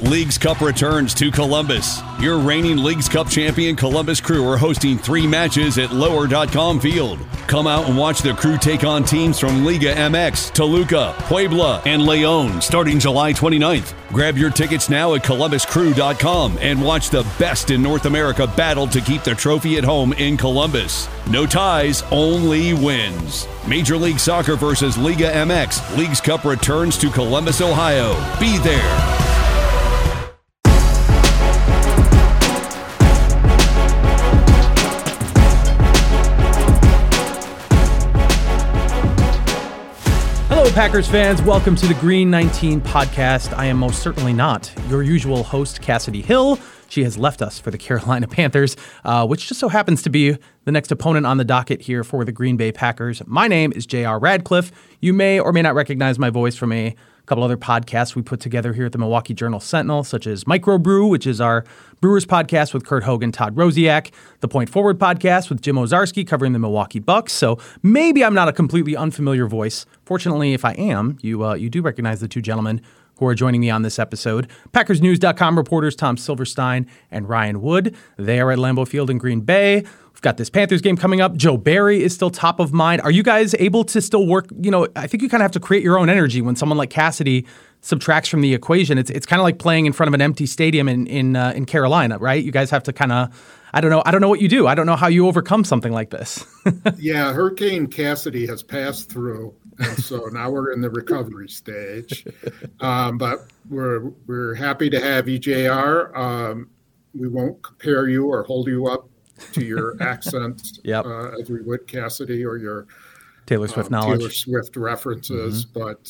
Leagues Cup returns to Columbus. Your reigning Leagues Cup champion Columbus Crew are hosting 3 matches at Lower.com Field. Come out and watch the Crew take on teams from Liga MX, Toluca, Puebla, and Leon starting July 29th. Grab your tickets now at ColumbusCrew.com and watch the best in North America battle to keep the trophy at home in Columbus. No ties, only wins. Major League Soccer versus Liga MX. Leagues Cup returns to Columbus, Ohio. Be there. Hello, Packers fans. Welcome to the Green 19 podcast. I am most certainly not your usual host, Cassidy Hill. She has left us for the Carolina Panthers, which just so happens to be the next opponent on the docket here for the Green Bay Packers. My name is J.R. Radcliffe. You may or may not recognize my voice from a couple other podcasts we put together here at the Milwaukee Journal-Sentinel, such as Microbrew, which is our Brewers podcast with Kurt Hogan, Todd Rosiak, the Point Forward podcast with Jim Ozarski covering the Milwaukee Bucks. So maybe I'm not a completely unfamiliar voice. Fortunately, if I am, you do recognize the two gentlemen who are joining me on this episode. PackersNews.com reporters Tom Silverstein and Ryan Wood. They are at Lambeau Field in Green Bay. We've got this Panthers game coming up. Joe Barry is still top of mind. Are you guys able to still work? I think you kind of have to create your own energy when someone like Cassidy subtracts from the equation. It's kind of like playing in front of an empty stadium in Carolina, right? You guys have to kind of, I don't know what you do. I don't know how you overcome something like this. Yeah, Hurricane Cassidy has passed through, and so now we're in the recovery stage. But we're happy to have you, JR. We won't compare you or hold you up to your accent as we would Cassidy or your Taylor Swift knowledge. Taylor Swift references, but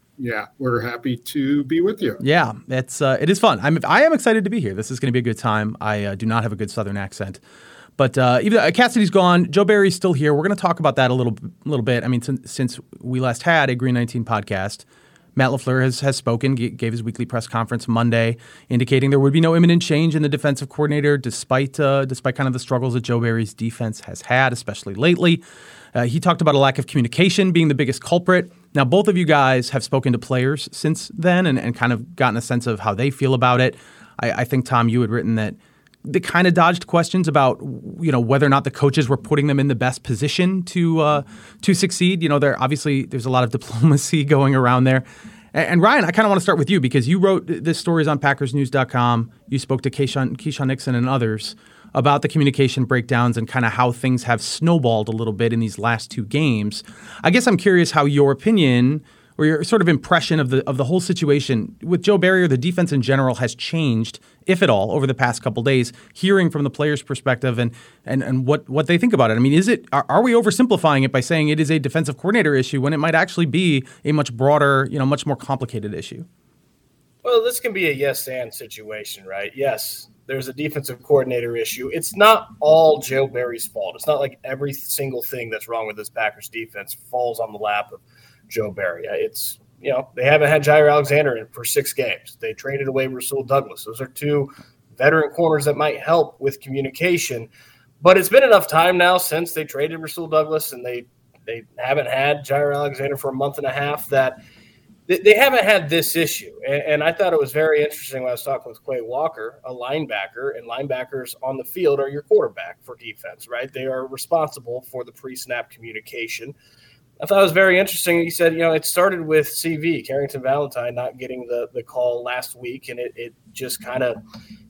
we're happy to be with you. Yeah, it is fun. I am excited to be here. This is going to be a good time. I do not have a good Southern accent, but even Cassidy's gone. Joe Barry's still here. We're going to talk about that a little bit. I mean, since we last had a Green 19 podcast, Matt LaFleur has spoken, gave his weekly press conference Monday, indicating there would be no imminent change in the defensive coordinator, despite kind of the struggles that Joe Barry's defense has had, especially lately. He talked about a lack of communication being the biggest culprit. Now, both of you guys have spoken to players since then and kind of gotten a sense of how they feel about it. I think, Tom, you had written that they kind of dodged questions about, whether or not the coaches were putting them in the best position to succeed. There's a lot of diplomacy going around there. And Ryan, I kind of want to start with you because you wrote this stories on PackersNews.com. You spoke to Keyshawn Nixon and others about the communication breakdowns and kind of how things have snowballed a little bit in these last 2 games. I guess I'm curious how your opinion or your sort of impression of the whole situation with Joe Barry or the defense in general has changed, if at all, over the past couple days, hearing from the players' perspective and what they think about it. I mean, are we oversimplifying it by saying it is a defensive coordinator issue when it might actually be a much broader, much more complicated issue? Well, this can be a yes-and situation, right? Yes, there's a defensive coordinator issue. It's not all Joe Barry's fault. It's not like every single thing that's wrong with this Packers defense falls on the lap of Joe Barry. It's, they haven't had Jair Alexander in for 6 games. They traded away Rasul Douglas. Those are 2 veteran corners that might help with communication. But it's been enough time now since they traded Rasul Douglas and they haven't had Jair Alexander for a month and a half that they haven't had this issue. And I thought it was very interesting when I was talking with Quay Walker, a linebacker, and linebackers on the field are your quarterback for defense, right? They are responsible for the pre-snap communication. I thought it was very interesting. He said, it started with CV, Carrington Valentine, not getting the call last week, and it just kind of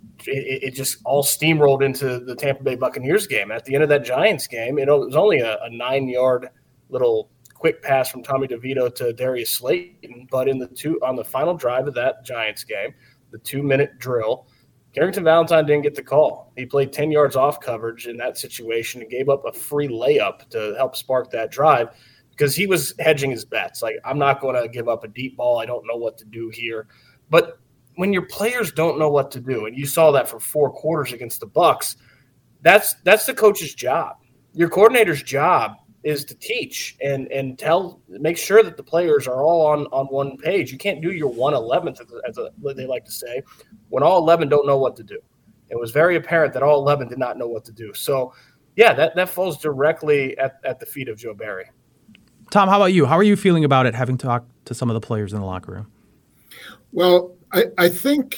it just all steamrolled into the Tampa Bay Buccaneers game. At the end of that Giants game, it was only a 9-yard little quick pass from Tommy DeVito to Darius Slayton, but on the final drive of that Giants game, the 2-minute drill, Carrington Valentine didn't get the call. He played 10 yards off coverage in that situation and gave up a free layup to help spark that drive, because he was hedging his bets. Like, I'm not going to give up a deep ball. I don't know what to do here. But when your players don't know what to do, and you saw that for 4 quarters against the Bucs, that's the coach's job. Your coordinator's job is to teach and make sure that the players are all on one page. You can't do your 1/11th, as they like to say, when all 11 don't know what to do. It was very apparent that all 11 did not know what to do. So, yeah, that falls directly at the feet of Joe Barry. Tom, how about you? How are you feeling about it, having talked to some of the players in the locker room? Well, I think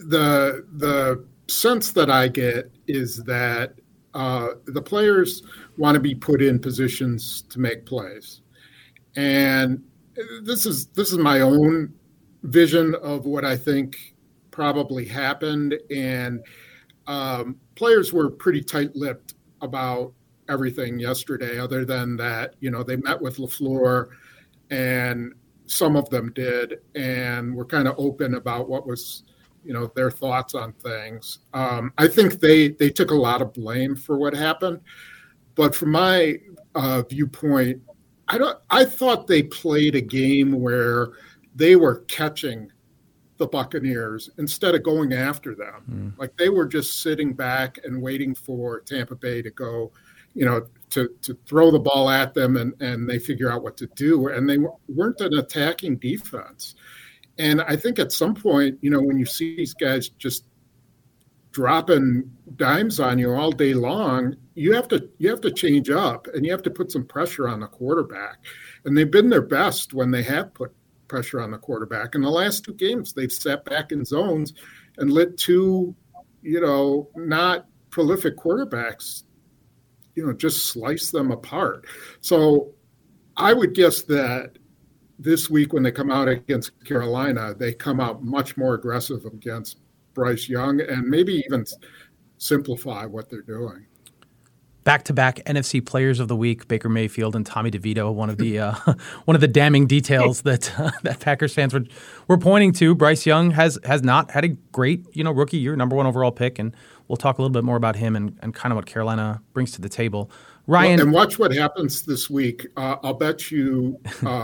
the sense that I get is that the players want to be put in positions to make plays, and this is my own vision of what I think probably happened. And players were pretty tight-lipped about everything yesterday, other than that, they met with LaFleur, and some of them did, and were kind of open about what was, their thoughts on things. I think they took a lot of blame for what happened, but from my viewpoint, I thought they played a game where they were catching the Buccaneers instead of going after them. Like they were just sitting back and waiting for Tampa Bay to go, to throw the ball at them, and they figure out what to do. And they weren't an attacking defense. And I think at some point, when you see these guys just dropping dimes on you all day long, you have to change up, and you have to put some pressure on the quarterback. And they've been their best when they have put pressure on the quarterback. In the last two games, they've sat back in zones and let two, not prolific quarterbacks, just slice them apart. So I would guess that this week when they come out against Carolina, they come out much more aggressive against Bryce Young and maybe even simplify what they're doing. Back-to-back NFC Players of the Week, Baker Mayfield and Tommy DeVito. One of the damning details that Packers fans were pointing to. Bryce Young has not had a great rookie year, number one overall pick, and we'll talk a little bit more about him and kind of what Carolina brings to the table. Ryan, and watch what happens this week. I'll bet you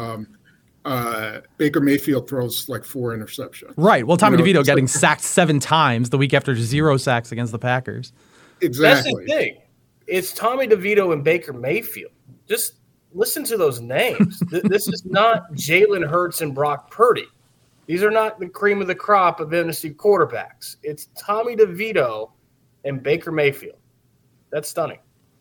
Baker Mayfield throws like 4 interceptions. Right. Well, Tommy DeVito getting sacked 7 times the week after 0 sacks against the Packers. Exactly. That's the thing. It's Tommy DeVito and Baker Mayfield. Just listen to those names. This is not Jalen Hurts and Brock Purdy. These are not the cream of the crop of NFC quarterbacks. It's Tommy DeVito and Baker Mayfield. That's stunning.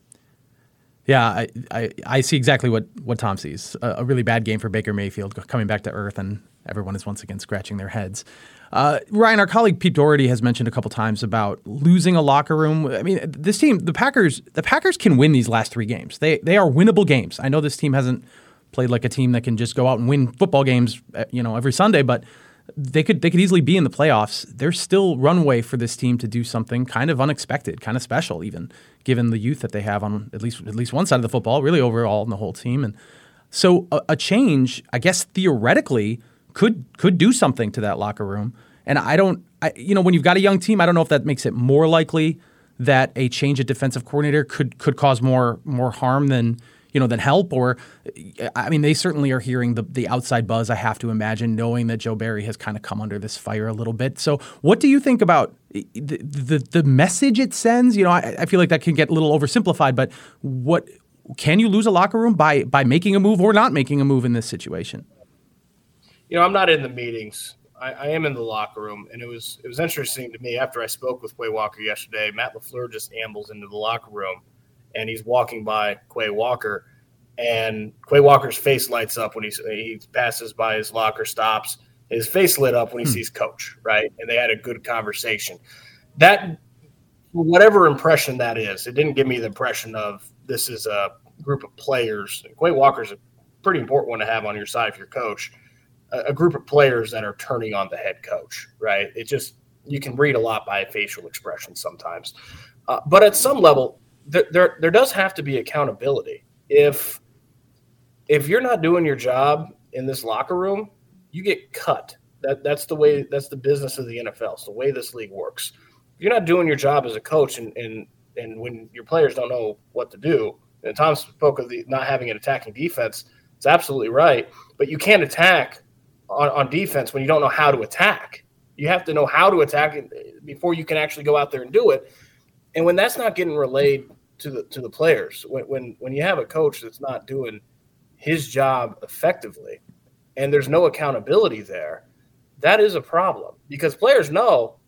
Yeah, I see exactly what Tom sees. A really bad game for Baker Mayfield coming back to earth, and everyone is once again scratching their heads. Ryan, our colleague Pete Doherty has mentioned a couple times about losing a locker room. I mean, this team, the Packers can win these last 3 games. They are winnable games. I know this team hasn't played like a team that can just go out and win football games, every Sunday, but they could easily be in the playoffs. There's still runway for this team to do something kind of unexpected, kind of special, even given the youth that they have on at least one side of the football, really overall in the whole team. And so a change, I guess theoretically, could do something to that locker room. And when you've got a young team, I don't know if that makes it more likely that a change at defensive coordinator could cause more harm than help. Or, I mean, they certainly are hearing the outside buzz, I have to imagine, knowing that Joe Barry has kind of come under this fire a little bit. So what do you think about the message it sends? I feel like that can get a little oversimplified, but what can you lose a locker room by making a move or not making a move in this situation? I'm not in the meetings. I am in the locker room, and it was interesting to me after I spoke with Quay Walker yesterday. Matt LaFleur just ambles into the locker room, and he's walking by Quay Walker, and Quay Walker's face lights up when he passes by his locker, stops. His face lit up when he sees Coach, right? And they had a good conversation. That, whatever impression that is, it didn't give me the impression of this is a group of players. Quay Walker's a pretty important one to have on your side if you're coach. A group of players that are turning on the head coach, right? It just, you can read a lot by facial expressions sometimes. But at some level, there does have to be accountability. If you're not doing your job in this locker room, you get cut. That's the business of the NFL. It's the way this league works. If you're not doing your job as a coach and when your players don't know what to do, and Tom spoke of the not having an attacking defense, it's absolutely right. But you can't attack on defense when you don't know how to attack. You have to know how to attack before you can actually go out there and do it. And when that's not getting relayed to the players, when you have a coach that's not doing his job effectively and there's no accountability there, that is a problem, because players know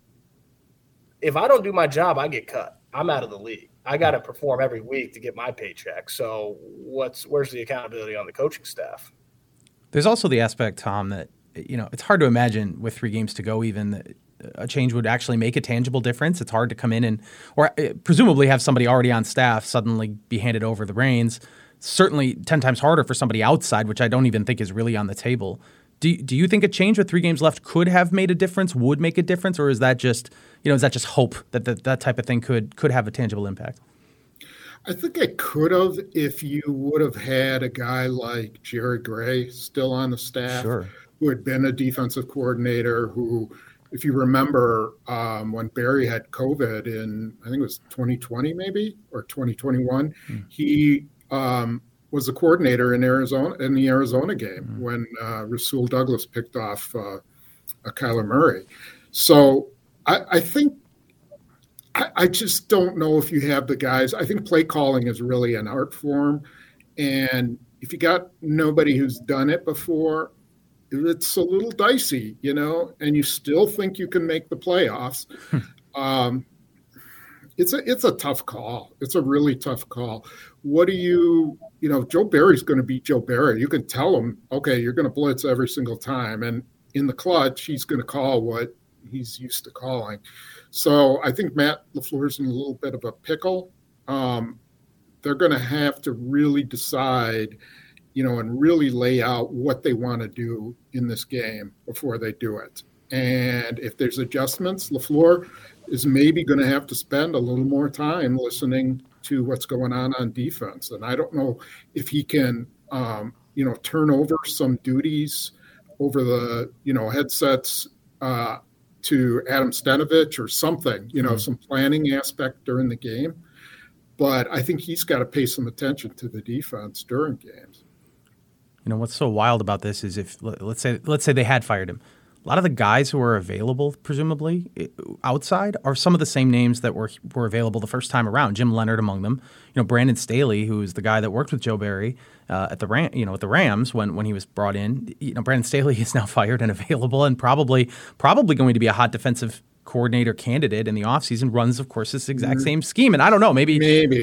if I don't do my job, I get cut. I'm out of the league. I got to perform every week to get my paycheck. So where's the accountability on the coaching staff? There's also the aspect, Tom, that it's hard to imagine with 3 games to go even that a change would actually make a tangible difference. It's hard to come in or presumably have somebody already on staff suddenly be handed over the reins. Certainly 10 times harder for somebody outside, which I don't even think is really on the table. Do you think a change with 3 games left could have made a difference, would make a difference, or is that just hope that type of thing could have a tangible impact? I think it could have if you would have had a guy like Jerry Gray still on the staff, sure, who had been a defensive coordinator who, if you remember, when Barry had COVID in, I think it was 2020 maybe, or 2021, he was the coordinator in the Arizona game when Rasul Douglas picked off Kyler Murray. So I think I just don't know if you have the guys. I think play calling is really an art form, and if you got nobody who's done it before, it's a little dicey, and you still think you can make the playoffs. It's a tough call. It's a really tough call. What do Joe Barry's going to be Joe Barry. You can tell him, okay, you're going to blitz every single time. And in the clutch, he's going to call what he's used to calling. So I think Matt LaFleur's in a little bit of a pickle. They're going to have to really decide, and really lay out what they want to do in this game before they do it. And if there's adjustments, LaFleur is maybe going to have to spend a little more time listening to what's going on defense. And I don't know if he can, turn over some duties over the, headsets to Adam Stenavich or something, some planning aspect during the game. But I think he's got to pay some attention to the defense during games. What's so wild about this is if let's say they had fired him. A lot of the guys who are available, presumably, outside are some of the same names that were available the first time around. Jim Leonard among them. Brandon Staley, who is the guy that worked with Joe Barry at the Rams when he was brought in. Brandon Staley is now fired and available and probably going to be a hot defensive coordinator candidate in the offseason. Runs, of course, this exact same scheme. And I don't know, maybe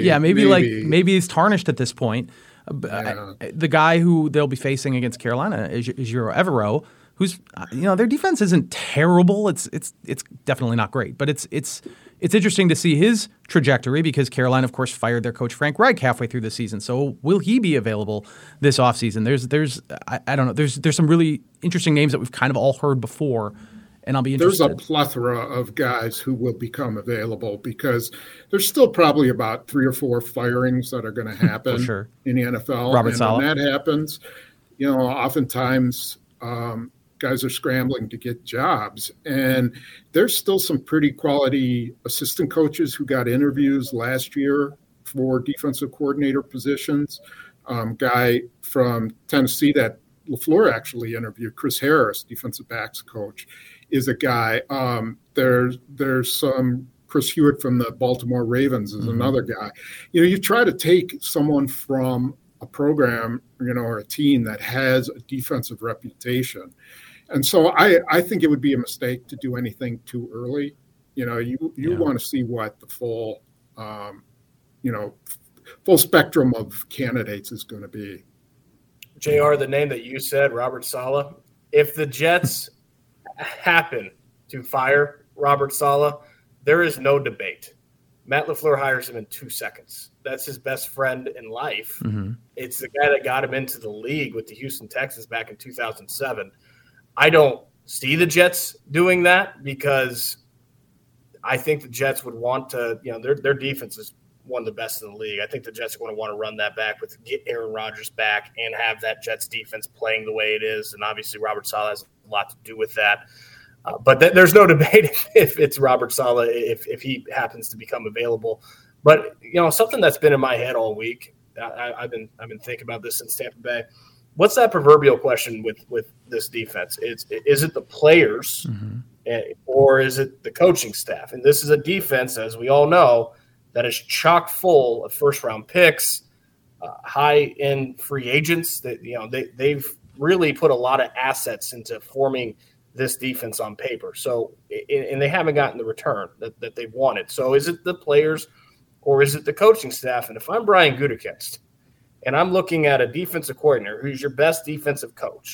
he's tarnished at this point. The guy who they'll be facing against Carolina is Ejiro Evero, who's their defense isn't terrible. It's definitely not great, but it's interesting to see his trajectory because Carolina, of course, fired their coach Frank Reich halfway through the season. So will he be available this offseason? I don't know. There's some really interesting names that we've kind of all heard before. And I'll be interested. There's a plethora of guys who will become available because there's still probably about 3 or 4 firings that are going to happen sure. in the NFL. Robert Saleh. When that happens, oftentimes guys are scrambling to get jobs. And there's still some pretty quality assistant coaches who got interviews last year for defensive coordinator positions. Guy from Tennessee that LaFleur actually interviewed, Chris Harris, defensive backs coach, is a guy. There's some Chris Hewitt from the Baltimore Ravens is another guy. You try to take someone from a program, or a team that has a defensive reputation. And so I think it would be a mistake to do anything too early. You want to see what the full spectrum of candidates is going to be. JR, the name that you said, Robert Saleh, if the Jets happen to fire Robert Saleh, there is no debate. Matt LaFleur hires him in 2 seconds. That's his best friend in life. Mm-hmm. It's the guy that got him into the league with the Houston Texans back in 2007. I don't see the Jets doing that because I think the Jets would want to, their defense is one of the best in the league. I think the Jets are going to want to run that back get Aaron Rodgers back and have that Jets defense playing the way it is. And obviously Robert Saleh has a lot to do with that. But there's no debate if it's Robert Saleh, if he happens to become available. But, something that's been in my head all week, I've been thinking about this since Tampa Bay. What's that proverbial question with this defense? Is it the players or is it the coaching staff? And this is a defense, as we all know, that is chock full of first-round picks, high-end free agents. That they've really put a lot of assets into forming this defense on paper. So, and they haven't gotten the return that they've wanted. So, is it the players or is it the coaching staff? And if I'm Brian Gutekunst and I'm looking at a defensive coordinator who's your best defensive coach,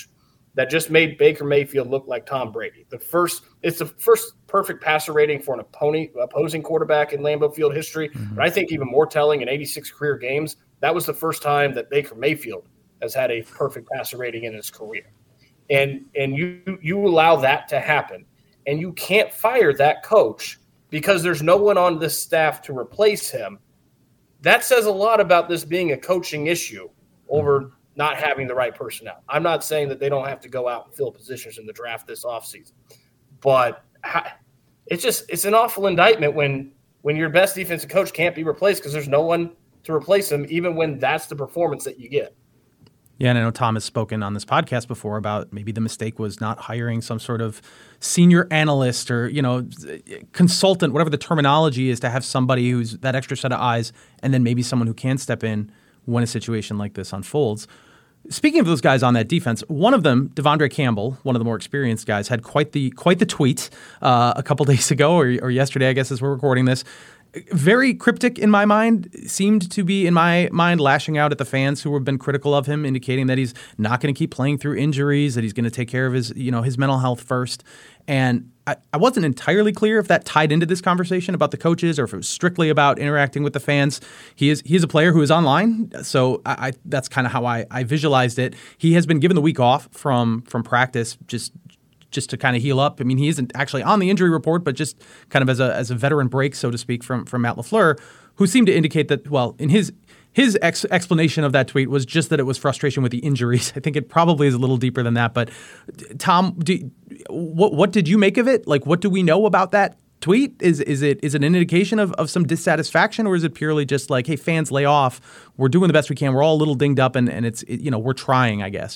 that just made Baker Mayfield look like Tom Brady. It's the first perfect passer rating for an opposing quarterback in Lambeau Field history. Mm-hmm. But I think even more telling, in 86 career games, that was the first time that Baker Mayfield has had a perfect passer rating in his career. And you allow that to happen, and you can't fire that coach because there's no one on this staff to replace him. That says a lot about this being a coaching issue over not having the right personnel. I'm not saying that they don't have to go out and fill positions in the draft this offseason, but it's an awful indictment when your best defensive coach can't be replaced because there's no one to replace him, even when that's the performance that you get. Yeah, and I know Tom has spoken on this podcast before about maybe the mistake was not hiring some sort of senior analyst or, consultant, whatever the terminology is, to have somebody who's that extra set of eyes, and then maybe someone who can step in when a situation like this unfolds. Speaking of those guys on that defense, one of them, Devondre Campbell, one of the more experienced guys, had quite the tweet a couple days ago or yesterday, I guess, as we're recording this. Very cryptic in my mind, seemed to be, in my mind, lashing out at the fans who have been critical of him, indicating that he's not going to keep playing through injuries, that he's going to take care of his mental health first. And I wasn't entirely clear if that tied into this conversation about the coaches or if it was strictly about interacting with the fans. He is a player who is online, so that's kind of how I visualized it. He has been given the week off from practice, just to kind of heal up. I mean, he isn't actually on the injury report, but just kind of as a veteran break, so to speak, from Matt LaFleur, who seemed to indicate that, well, in his explanation of that tweet was just that it was frustration with the injuries. I think it probably is a little deeper than that. But Tom, what did you make of it? Like, what do we know about that tweet? Is it an indication of some dissatisfaction, or is it purely just like, hey, fans, lay off. We're doing the best we can. We're all a little dinged up, and we're trying, I guess.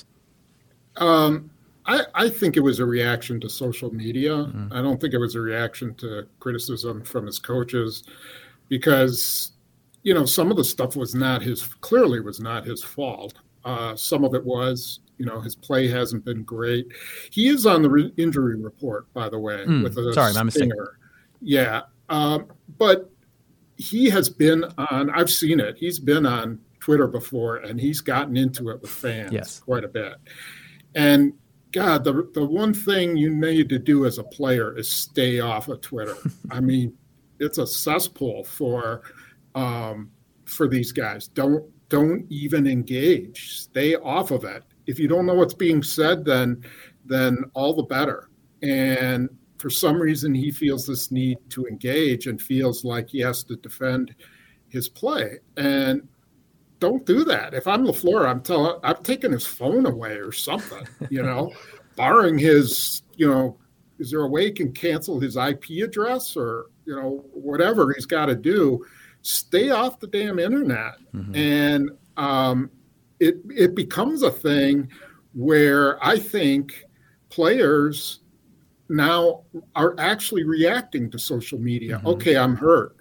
I think it was a reaction to social media. Mm-hmm. I don't think it was a reaction to criticism from his coaches because, some of the stuff was not his fault. Some of it was, his play hasn't been great. He is on the injury report, by the way, with a sorry, my mistake. Yeah. But he has been I've seen it. He's been on Twitter before, and he's gotten into it with fans quite a bit. And God, the one thing you need to do as a player is stay off of Twitter. I mean, it's a cesspool for these guys. Don't even engage. Stay off of it. If you don't know what's being said, then all the better. And for some reason, he feels this need to engage and feels like he has to defend his play. And don't do that. If I'm LaFleur, I'm taking his phone away or something, barring his, is there a way he can cancel his IP address or, whatever he's got to do. Stay off the damn internet. Mm-hmm. And it becomes a thing where I think players now are actually reacting to social media. Mm-hmm. Okay, I'm hurt.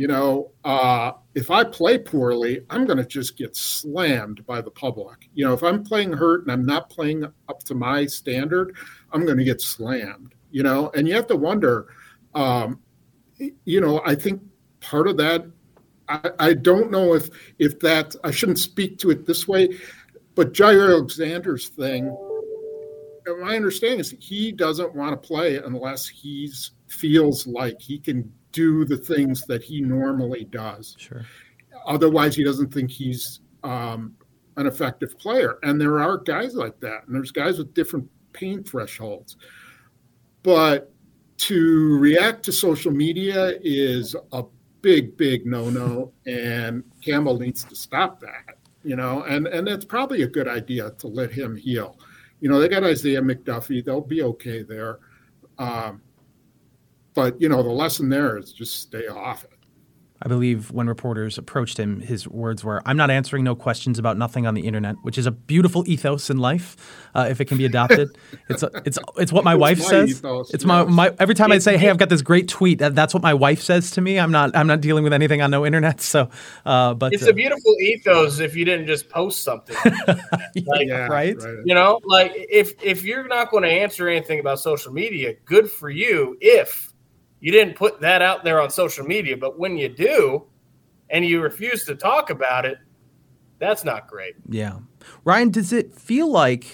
If I play poorly, I'm going to just get slammed by the public. If I'm playing hurt and I'm not playing up to my standard, I'm going to get slammed, and you have to wonder, I think part of that, I don't know if that, I shouldn't speak to it this way, but Jair Alexander's thing, my understanding is he doesn't want to play unless he feels like he can do the things that he normally does. Sure. Otherwise, he doesn't think he's an effective player. And there are guys like that. And there's guys with different pain thresholds. But to react to social media is a big, big no-no. And Campbell needs to stop that, and it's probably a good idea to let him heal. They got Isaiah McDuffie. They'll be okay there. But, the lesson there is just stay off it. I believe when reporters approached him, his words were, "I'm not answering no questions about nothing on the internet," which is a beautiful ethos in life, if it can be adopted. It's what my wife says. Ethos, it's my every time I say, "Hey, I've got this great tweet," that's what my wife says to me. I'm not dealing with anything on no internet. So, but it's a beautiful ethos if you didn't just post something, right? Like if you're not going to answer anything about social media, good for you. If you didn't put that out there on social media, but when you do and you refuse to talk about it, that's not great. Yeah. Ryan, does it feel like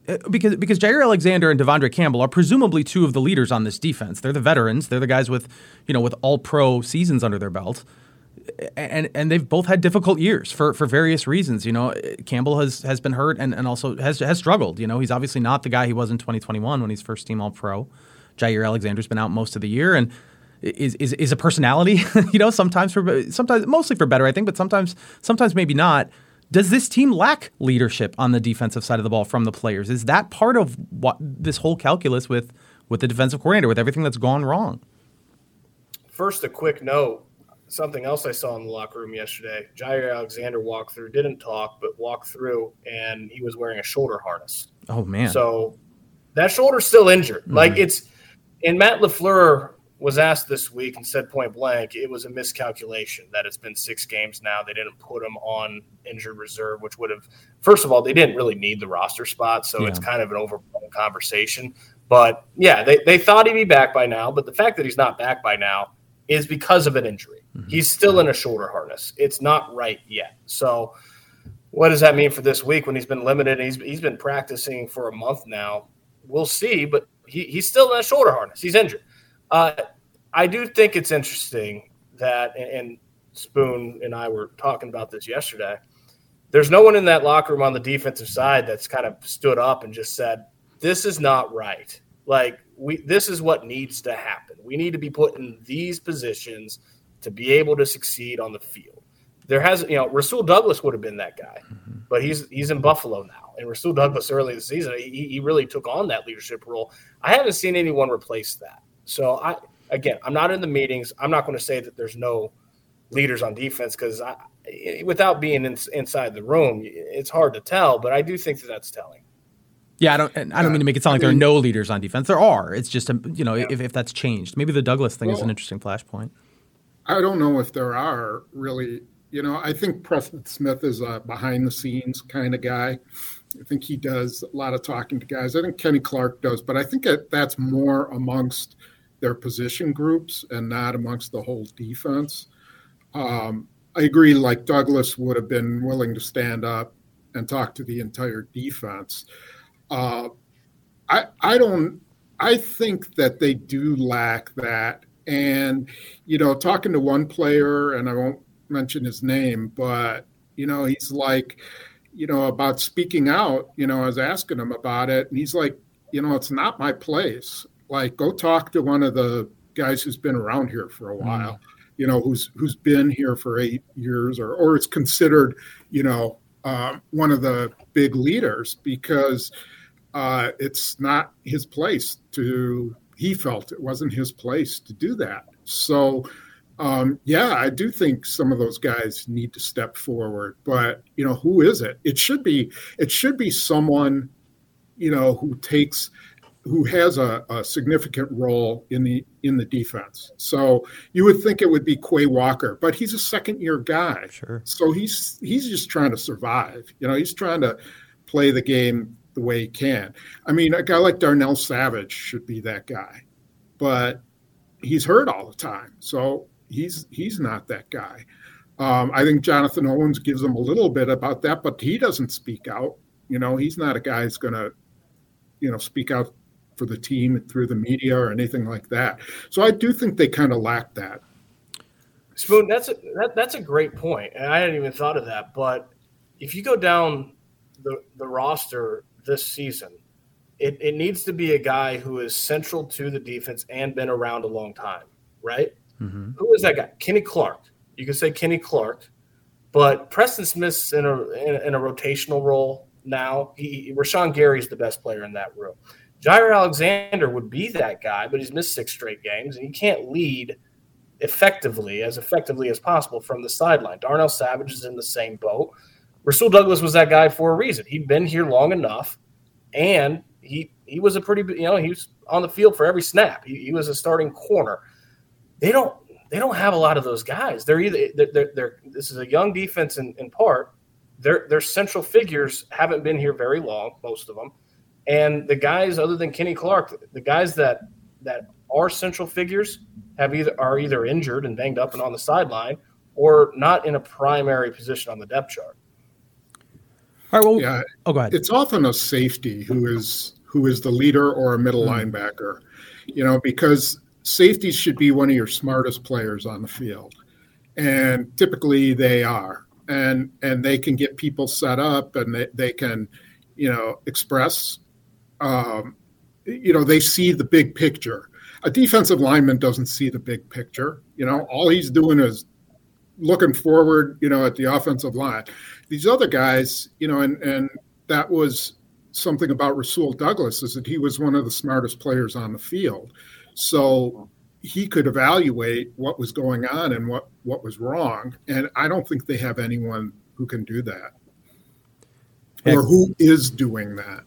because Jair Alexander and Devondre Campbell are presumably two of the leaders on this defense. They're the veterans. They're the guys with all-pro seasons under their belt. And they've both had difficult years for various reasons. Campbell has been hurt and also has struggled. He's obviously not the guy he was in 2021 when he's first team All-Pro. Jair Alexander's been out most of the year and is a personality. Sometimes mostly for better, I think, but sometimes maybe not. Does this team lack leadership on the defensive side of the ball from the players? Is that part of what this whole calculus with the defensive coordinator, with everything that's gone wrong? First, a quick note. Something else I saw in the locker room yesterday. Jair Alexander walked through, didn't talk, but walked through, and he was wearing a shoulder harness. Oh, man. So that shoulder's still injured. Mm-hmm. And Matt LaFleur was asked this week and said point blank, it was a miscalculation that it's been 6 games now. They didn't put him on injured reserve, which would have – first of all, they didn't really need the roster spot, so It's kind of an overblown conversation. But, yeah, they thought he'd be back by now, but the fact that he's not back by now is because of an injury. Mm-hmm. He's still in a shoulder harness. It's not right yet. So what does that mean for this week when he's been limited? He's been practicing for a month now. We'll see, but he's still in a shoulder harness. He's injured. I do think it's interesting that, and Spoon and I were talking about this yesterday, there's no one in that locker room on the defensive side that's kind of stood up and just said, this is not right. This is what needs to happen. We need to be put in these positions to be able to succeed on the field. Rasul Douglas would have been that guy, but he's in Buffalo now. And Rasul Douglas early in the season, he really took on that leadership role. I haven't seen anyone replace that. So I'm not in the meetings. I'm not going to say that there's no leaders on defense because without being inside the room, it's hard to tell. But I do think that that's telling. Yeah, I don't mean to make it sound like there are no leaders on defense. There are. It's just if that's changed. Maybe the Douglas thing is an interesting flashpoint. I don't know if there are really. I think Preston Smith is a behind-the-scenes kind of guy. I think he does a lot of talking to guys. I think Kenny Clark does, but I think that's more amongst their position groups and not amongst the whole defense. I agree, Douglas would have been willing to stand up and talk to the entire defense. I think that they do lack that. And, talking to one player, and I won't mention his name, but, he's about speaking out, I was asking him about it, and he's like, it's not my place. Go talk to one of the guys who's been around here for a while, who's been here for 8 years or is considered, one of the big leaders because it's not his place he felt it wasn't his place to do that. So, I do think some of those guys need to step forward, but who is it? It should be someone, who has a significant role in the defense. So you would think it would be Quay Walker, but he's a second-year guy. Sure. So he's just trying to survive. He's trying to play the game the way he can. I mean, a guy like Darnell Savage should be that guy, but he's hurt all the time. So he's not that guy. I think Jonathan Owens gives him a little bit about that, but he doesn't speak out. He's not a guy who's going to, speak out for the team through the media or anything like that. So I do think they kind of lack that. Spoon, that's a great point, and I hadn't even thought of that. But if you go down the roster this season, it needs to be a guy who is central to the defense and been around a long time, right? Mm-hmm. Who is that guy? Kenny Clark. You can say Kenny Clark, but Preston Smith's in a rotational role now. Rashawn Gary's the best player in that room. Jair Alexander would be that guy, but he's missed 6 straight games, and he can't lead effectively as possible from the sideline. Darnell Savage is in the same boat. Rasul Douglas was that guy for a reason. He'd been here long enough, and he was a pretty, he was on the field for every snap. He was a starting corner. They don't have a lot of those guys. They're this is a young defense in part. Their central figures haven't been here very long, most of them. And the guys other than Kenny Clark, the guys that are central figures are either injured and banged up and on the sideline or not in a primary position on the depth chart. All All right. Well, Yeah. go ahead. It's often a safety who is the leader or a middle linebacker, because safeties should be one of your smartest players on the field. And typically they are. And they can get people set up, and they can, express, they see the big picture. A defensive lineman doesn't see the big picture. All he's doing is looking forward, at the offensive line. These other guys, and that was something about Rasul Douglas, is that he was one of the smartest players on the field. So he could evaluate what was going on and what was wrong. And I don't think they have anyone who can do that or who is doing that,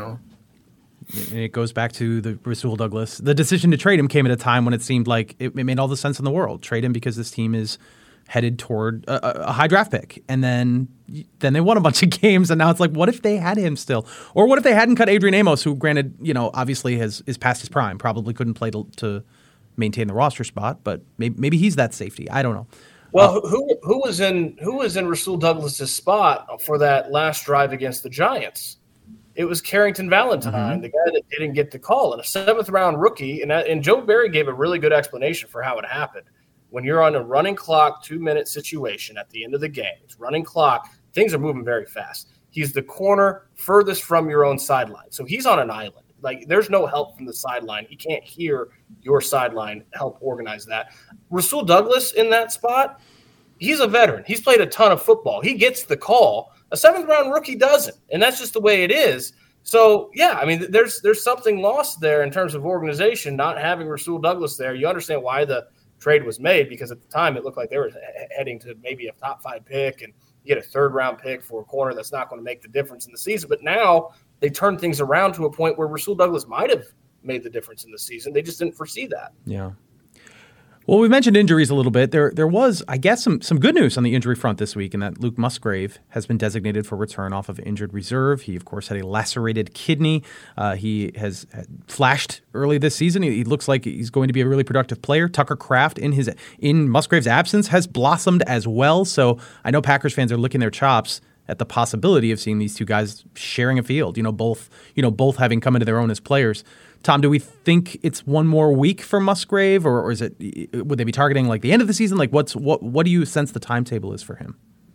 It goes back to the Rasul Douglas. The decision to trade him came at a time when it seemed like it made all the sense in the world. Trade him because this team is headed toward a high draft pick. And then they won a bunch of games, and now it's like, what if they had him still? Or what if they hadn't cut Adrian Amos, who, granted, obviously is past his prime, probably couldn't play to maintain the roster spot, but maybe he's that safety. I don't know. Well, who was in Rasul Douglas's spot for that last drive against the Giants? It was Carrington Valentine, the guy that didn't get the call, and a 7th-round rookie. And Joe Barry gave a really good explanation for how it happened. When you're on a running clock 2-minute situation at the end of the game, it's running clock, things are moving very fast. He's the corner furthest from your own sideline. So he's on an island. Like, there's no help from the sideline. He can't hear your sideline help organize that. Rasul Douglas in that spot, he's a veteran. He's played a ton of football. He gets the call. A 7th-round rookie doesn't, and that's just the way it is. So, yeah, I mean, there's something lost there in terms of organization, not having Rasul Douglas there. You understand why the trade was made, because at the time it looked like they were heading to maybe a top 5 pick and get a 3rd-round pick for a corner that's not going to make the difference in the season. But now they turned things around to a point where Rasul Douglas might have made the difference in the season. They just didn't foresee that. Yeah. Well, we mentioned injuries a little bit. There was, I guess, some good news on the injury front this week, in that Luke Musgrave has been designated for return off of injured reserve. He, of course, had a lacerated kidney. He has flashed early this season. He looks like he's going to be a really productive player. Tucker Kraft, in Musgrave's absence, has blossomed as well. So I know Packers fans are licking their chops at the possibility of seeing these two guys sharing a field. Both both having come into their own as players. Tom, do we think it's one more week for Musgrave, or is it? Would they be targeting like the end of the season? Like, what do you sense the timetable is for him?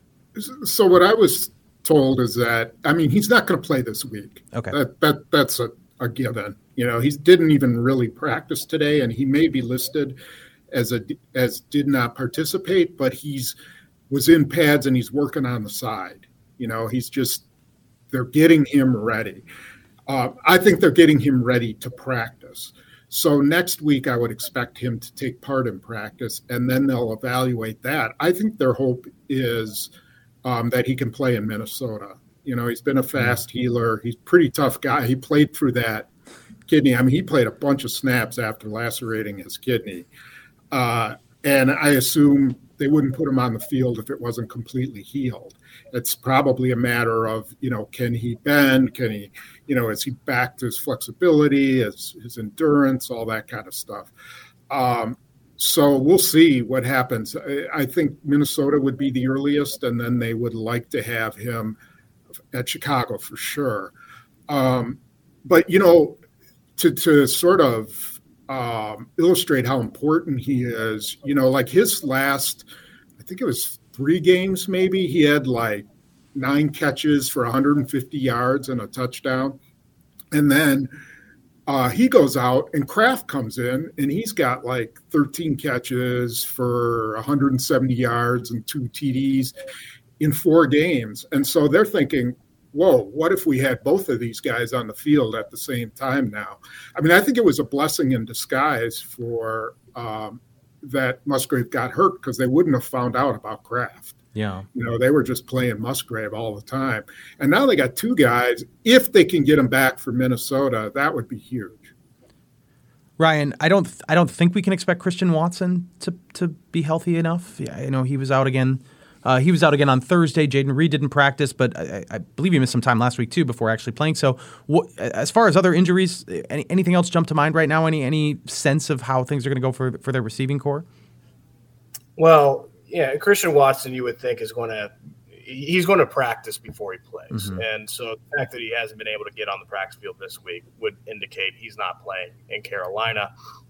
So what I was told is that, I mean, he's not going to play this week. Okay, that's a given. He didn't even really practice today, and he may be listed as did not participate, but was in pads and he's working on the side. They're getting him ready. I think they're getting him ready to practice. So next week, I would expect him to take part in practice, and then they'll evaluate that. I think their hope is that he can play in Minnesota. He's been a fast healer. He's a pretty tough guy. He played through that kidney. I mean, he played a bunch of snaps after lacerating his kidney. And I assume they wouldn't put him on the field if it wasn't completely healed. It's probably a matter of, can he bend? Can he, is he back to his flexibility, his endurance, all that kind of stuff. So we'll see what happens. I think Minnesota would be the earliest, and then they would like to have him at Chicago for sure. But, to sort of illustrate how important he is, like his last, I think it was 3 games maybe, he had like 9 catches for 150 yards and a touchdown. And then he goes out and Kraft comes in and he's got like 13 catches for 170 yards and 2 TDs in 4 games. And so they're thinking, whoa, what if we had both of these guys on the field at the same time now? I mean, I think it was a blessing in disguise for that Musgrave got hurt, because they wouldn't have found out about Kraft. Yeah. They were just playing Musgrave all the time. And now they got 2 guys. If they can get them back for Minnesota, that would be huge. Ryan, I don't think we can expect Christian Watson to be healthy enough. Yeah, he was out again. He was out again on Thursday. Jaden Reed didn't practice, but I believe he missed some time last week too before actually playing. So, as far as other injuries, anything else jump to mind right now? Any sense of how things are going to go for their receiving core? Well, yeah, Christian Watson, you would think, is going to he's going to practice before he plays. Mm-hmm. And so the fact that he hasn't been able to get on the practice field this week would indicate he's not playing in Carolina.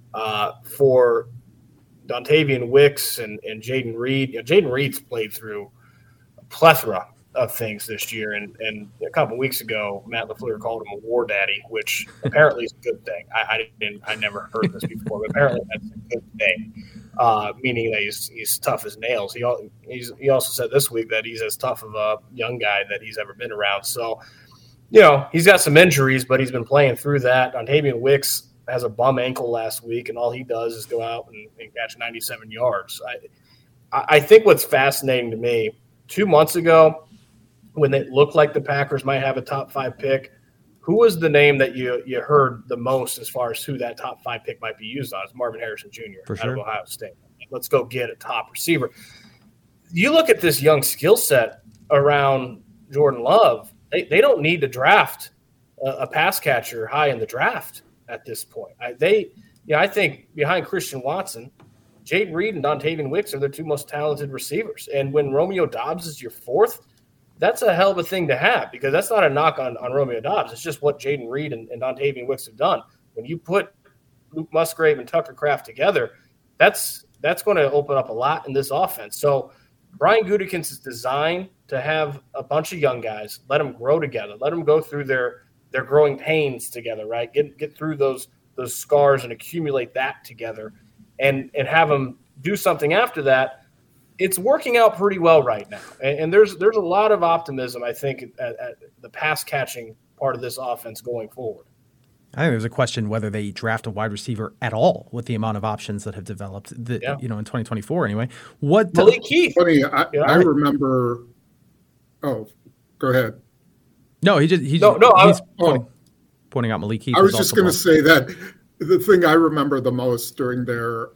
For Dontavian Wicks and Jaden Reed, Jaden Reed's played through a plethora of things this year. And a couple of weeks ago, Matt LaFleur called him a war daddy, which apparently is a good thing. I never heard this before, but apparently that's a good thing, meaning that he's tough as nails. He also said this week that he's as tough of a young guy that he's ever been around. So, he's got some injuries, but he's been playing through that. Dontavian Wicks has a bum ankle last week, and all he does is go out and catch 97 yards. I think what's fascinating to me, 2 months ago, when it looked like the Packers might have a top 5 pick, who was the name that you heard the most as far as who that top 5 pick might be used on? It's Marvin Harrison Jr. Out of Ohio State. Let's go get a top receiver. You look at this young skill set around Jordan Love, they don't need to draft a pass catcher high in the draft at this point. I think behind Christian Watson, Jaden Reed and Dontavian Wicks are their 2 most talented receivers. And when Romeo Doubs is your 4th, that's a hell of a thing to have, because that's not a knock on Romeo Doubs. It's just what Jaden Reed and Dontavian Wicks have done. When you put Luke Musgrave and Tucker Kraft together, that's going to open up a lot in this offense. So Brian Gutekunst is designed to have a bunch of young guys, let them grow together, let them go through their growing pains together, right? Get through those scars and accumulate that together, and have them do something after that. It's working out pretty well right now, and there's a lot of optimism, I think, at the pass catching part of this offense going forward. I think there's a question whether they draft a wide receiver at all with the amount of options that have developed, in 2024 anyway. Malik Heath. Funny, I remember. Oh, go ahead. No, he's pointing out Malik Heath. I was just going to say that the thing I remember the most during their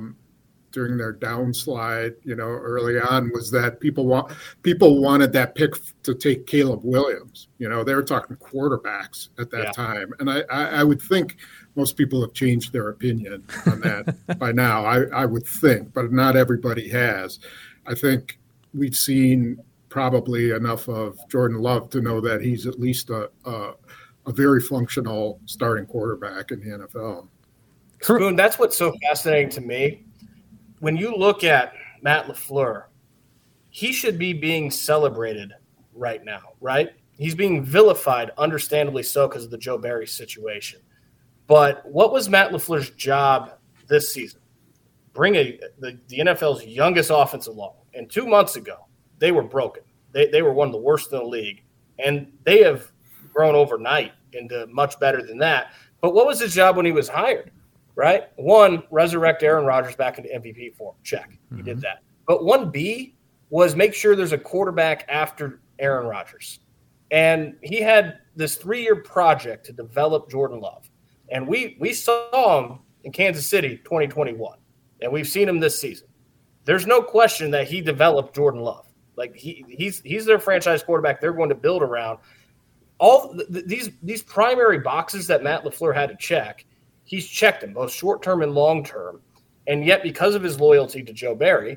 downslide, early on, was that people wanted that pick to take Caleb Williams. They were talking quarterbacks at that time, and I would think most people have changed their opinion on that by now. I would think, but not everybody has. I think we've seen probably enough of Jordan Love to know that he's at least a very functional starting quarterback in the NFL. Spoon, that's what's so fascinating to me. When you look at Matt LaFleur, he should be being celebrated right now, right? He's being vilified, understandably so, because of the Joe Barry situation. But what was Matt LaFleur's job this season? Bring the NFL's youngest offensive line. And 2 months ago, they were broken. They were one of the worst in the league. And they have grown overnight into much better than that. But what was his job when he was hired? Right? 1, resurrect Aaron Rodgers back into MVP form. Check. He did that. But 1B was make sure there's a quarterback after Aaron Rodgers. And he had this 3-year project to develop Jordan Love. And we saw him in Kansas City 2021. And we've seen him this season. There's no question that he developed Jordan Love. Like he's their franchise quarterback they're going to build around. All these primary boxes that Matt LaFleur had to check, he's checked them, both short-term and long-term. And yet, because of his loyalty to Joe Barry,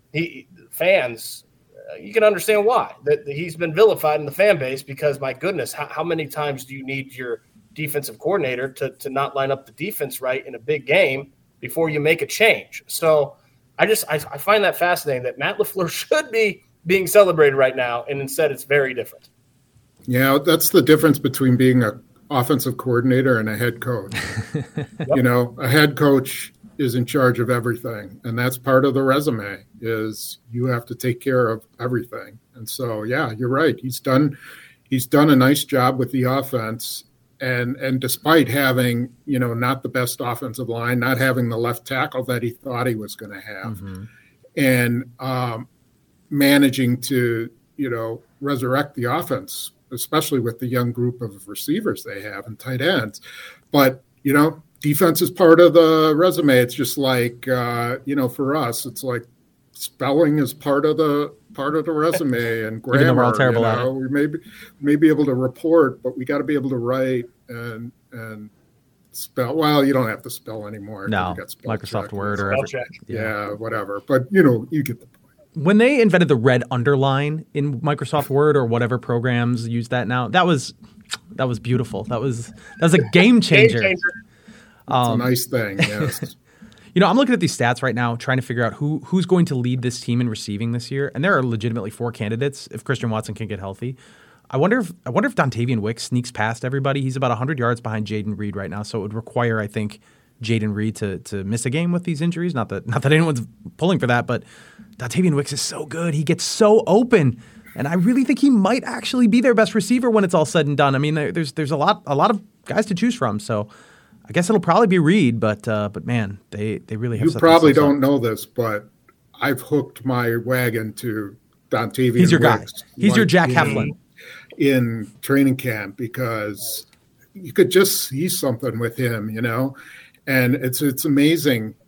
fans, you can understand why. That he's been vilified in the fan base because, my goodness, how many times do you need your defensive coordinator to not line up the defense right in a big game before you make a change? So I find that fascinating that Matt LaFleur should be being celebrated right now, and instead it's very different. Yeah, that's the difference between being an offensive coordinator and a head coach. Yep. A head coach is in charge of everything, and that's part of the resume is you have to take care of everything. And so, yeah, you're right. He's done a nice job with the offense, and despite having, not the best offensive line, not having the left tackle that he thought he was going to have, and managing to, resurrect the offense, especially with the young group of receivers they have and tight ends. But, defense is part of the resume. It's just like, for us, it's like spelling is part of the resume and grammar. Even though we're all terrible at it. We may be able to report, but we got to be able to write and spell. Well, you don't have to spell anymore. No, Microsoft Word or yeah, whatever. But, you get the point. when they invented the red underline in Microsoft Word or whatever programs use that now, that was beautiful. That was a game changer. It's a nice thing, yes. I'm looking at these stats right now, trying to figure out who's going to lead this team in receiving this year, and there are legitimately 4 candidates if Christian Watson can get healthy. I wonder if Dontavian Wicks sneaks past everybody. He's about 100 yards behind Jaden Reed right now, so it would require, I think, Jaden Reed to miss a game with these injuries. Not that anyone's pulling for that, but Dontavian Wicks is so good. He gets so open, and I really think he might actually be their best receiver when it's all said and done. I mean, there's a lot of guys to choose from, so I guess it'll probably be Reed, but man, they really have. You probably don't know this, but I've hooked my wagon to Dontavian Wicks. He's your guy. He's your Jack Heflin in training camp because you could just see something with him, and it's amazing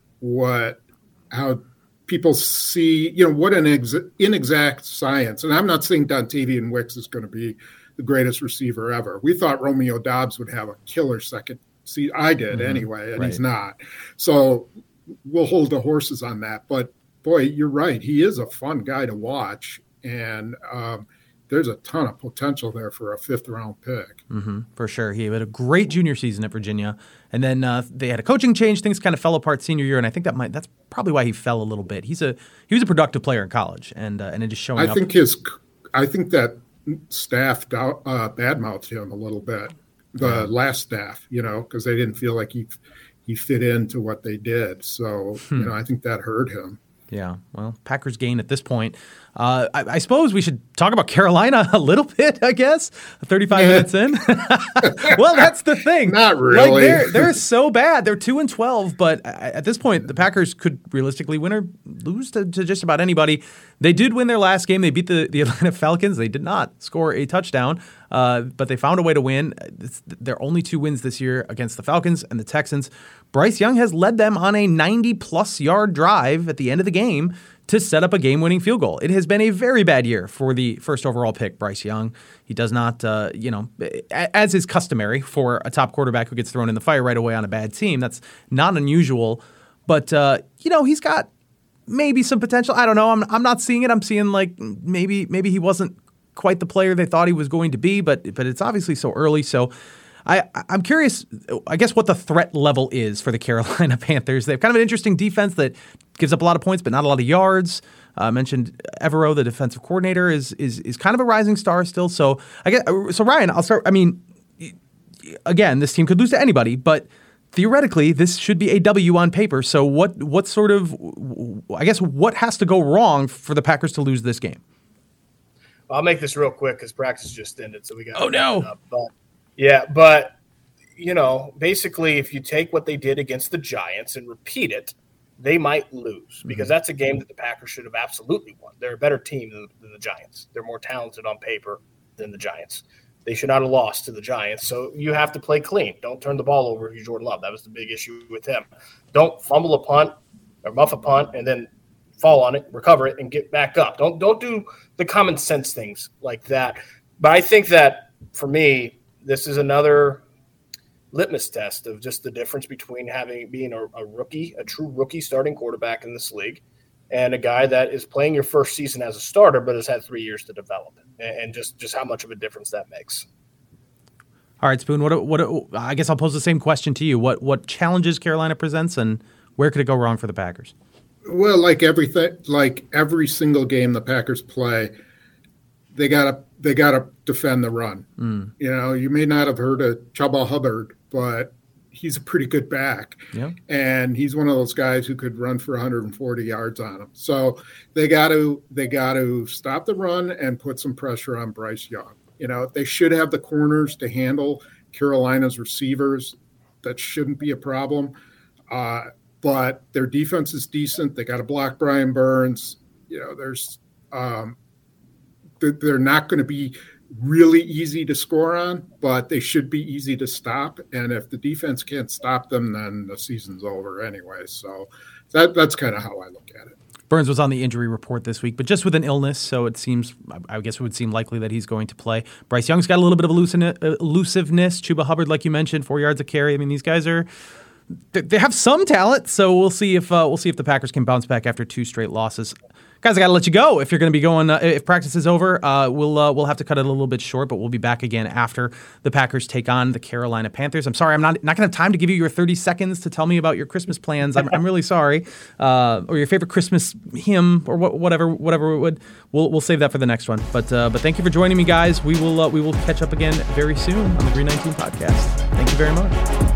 how people see, what an inexact science. And I'm not saying Dontavian Wicks is going to be the greatest receiver ever. We thought Romeo Doubs would have a killer second. See, I did anyway, and he's not. So we'll hold the horses on that. But, boy, you're right. He is a fun guy to watch, and there's a ton of potential there for a 5th-round pick. For sure. He had a great junior season at Virginia, and then they had a coaching change. Things kind of fell apart senior year, and I think that's probably why he fell a little bit. He was a productive player in college, and it just showing up. I think that staff badmouthed him a little bit. The last staff, because they didn't feel like he fit into what they did. So, I think that hurt him. Yeah, well, Packers gain at this point. I suppose we should talk about Carolina a little bit, I guess, 35 minutes in. Well, that's the thing. Not really. Like they're so bad. They're 2-12, but at this point, the Packers could realistically win or lose to just about anybody. They did win their last game. They beat the Atlanta Falcons. They did not score a touchdown, but they found a way to win. It's their only 2 wins this year against the Falcons and the Texans. Bryce Young has led them on a 90-plus yard drive at the end of the game to set up a game-winning field goal. It has been a very bad year for the first overall pick, Bryce Young. He does not, as is customary for a top quarterback who gets thrown in the fire right away on a bad team. That's not unusual. But, he's got maybe some potential. I don't know. I'm not seeing it. I'm seeing like maybe he wasn't quite the player they thought he was going to be, but it's obviously so early. So I'm curious, I guess, what the threat level is for the Carolina Panthers. They have kind of an interesting defense that gives up a lot of points, but not a lot of yards. I mentioned Evero, the defensive coordinator, is kind of a rising star still. So Ryan, I'll start. I mean, again, this team could lose to anybody, but theoretically, this should be a W on paper. So what has to go wrong for the Packers to lose this game? I'll make this real quick because practice just ended, so we got. Oh no! But basically, if you take what they did against the Giants and repeat it, they might lose because that's a game that the Packers should have absolutely won. They're a better team than the Giants. They're more talented on paper than the Giants. They should not have lost to the Giants. So you have to play clean. Don't turn the ball over if you're Jordan Love. That was the big issue with him. Don't fumble a punt or muff a punt and then fall on it, recover it, and get back up. Don't do the common sense things like that. But I think that, for me, this is another litmus test of just the difference between being a rookie, a true rookie starting quarterback in this league, and a guy that is playing your first season as a starter but has had 3 years to develop it, and just how much of a difference that makes. All right, Spoon, what I guess I'll pose the same question to you. What challenges Carolina presents, and where could it go wrong for the Packers? Well, like every single game the Packers play, they gotta defend the run. You may not have heard of Chuba Hubbard, but he's a pretty good back. Yeah. And he's one of those guys who could run for 140 yards on him. So they got to stop the run and put some pressure on Bryce Young. They should have the corners to handle Carolina's receivers. That shouldn't be a problem. But their defense is decent. They got to block Brian Burns. They're not going to be really easy to score on, but they should be easy to stop. And if the defense can't stop them, then the season's over anyway. So that's kind of how I look at it. Burns was on the injury report this week, but just with an illness, so it seems, I guess it would seem likely that he's going to play. Bryce Young's got a little bit of elusiveness. Chuba Hubbard, like you mentioned, 4 yards a carry. I mean, these guys are they have some talent, so we'll see if the Packers can bounce back after 2 straight losses. Guys, I got to let you go. If you're going to be going, if practice is over, we'll have to cut it a little bit short, but we'll be back again after the Packers take on the Carolina Panthers. I'm sorry, I'm not going to have time to give you your 30 seconds to tell me about your Christmas plans. I'm really sorry, or your favorite Christmas hymn, or whatever it would. We'll save that for the next one. But thank you for joining me, guys. We will catch up again very soon on the Green 19 podcast. Thank you very much.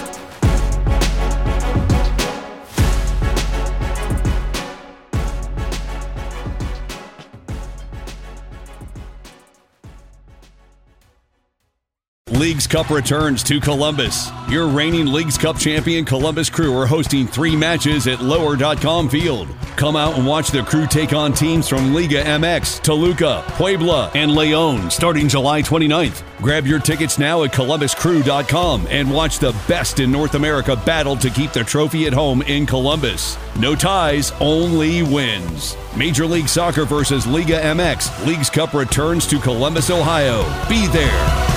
Leagues Cup returns to Columbus. Your reigning Leagues Cup champion Columbus Crew are hosting 3 matches at Lower.com Field. Come out and watch the Crew take on teams from Liga MX, Toluca, Puebla, and León starting July 29th. Grab your tickets now at ColumbusCrew.com and watch the best in North America battle to keep the trophy at home in Columbus. No ties, only wins. Major League Soccer versus Liga MX. Leagues Cup returns to Columbus, Ohio. Be there.